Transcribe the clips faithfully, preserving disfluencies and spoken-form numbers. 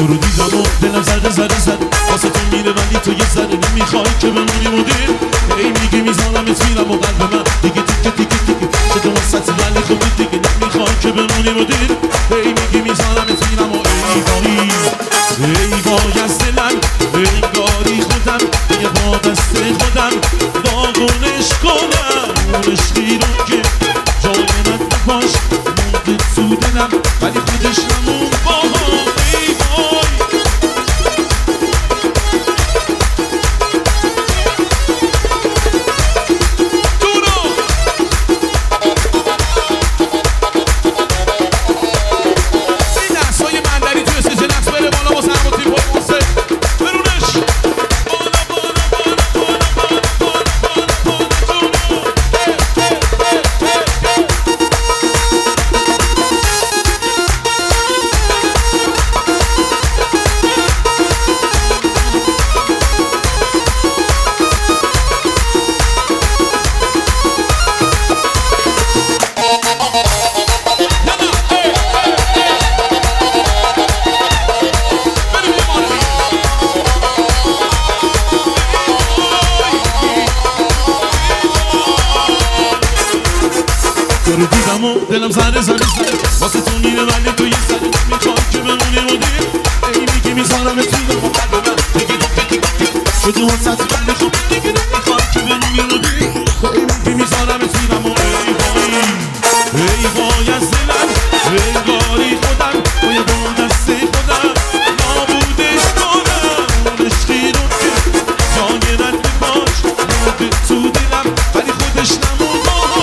تو رو دیدم و دلم زده زده زده واسه تو میره ولی تو یه ذره نمیخوای که بمونی مدیر. ای میگی میزانمت میرم و قلب من دیگه تیکه تیکه تیکه شده واسط ولی خوبی دیگه نمیخوای که بمونی مدیر. ای میگی میزانمت میرم و ای وای ای وای از دلم انگاری خودم یه با دست خودم واگونش کنم اون عشقی رو که جای من نپاش مونده تو دلم ولی خودش نمون با ای وای. تو رو دیدم و دلم زده زده زده واسه تو میره ولی تو یه سری میخوای که بمونی مدیر. ای میگی میزارم اتونم با قلب من دیگه دیگه دیگه دیگه شده واسط ولی خوب دیگه نمیخوای که بمونی مدیر. ای میگی میزارم اتونم و ای وای ای وای از دلم انگاری خودم با یه با دست خودم نابودش کنم اون عشقی رو که جای من نباش مونده تو دلم ولی خودش نمون.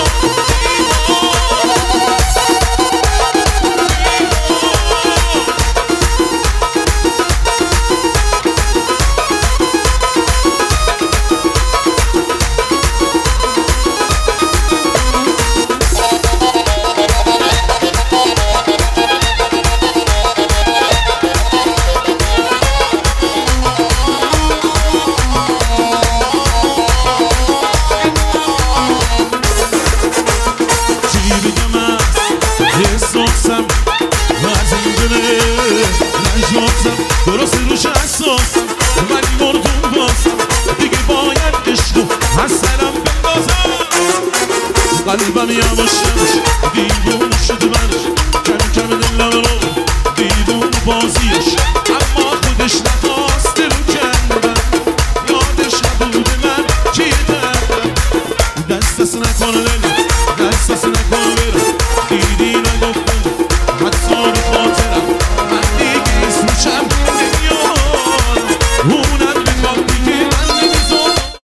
احساسم از این دله نجاتم درست روش احساسم ولی مردم بازم دیگه باید عشقو از سرم بندازم. قلبم یواش یواش دیوون شده منش کم کم دلم رو دیوون بازیش اما خودش نخواسته رو کندم یادش نبوده من چیه دردم. دست دست نکنه دل دست دست نکنه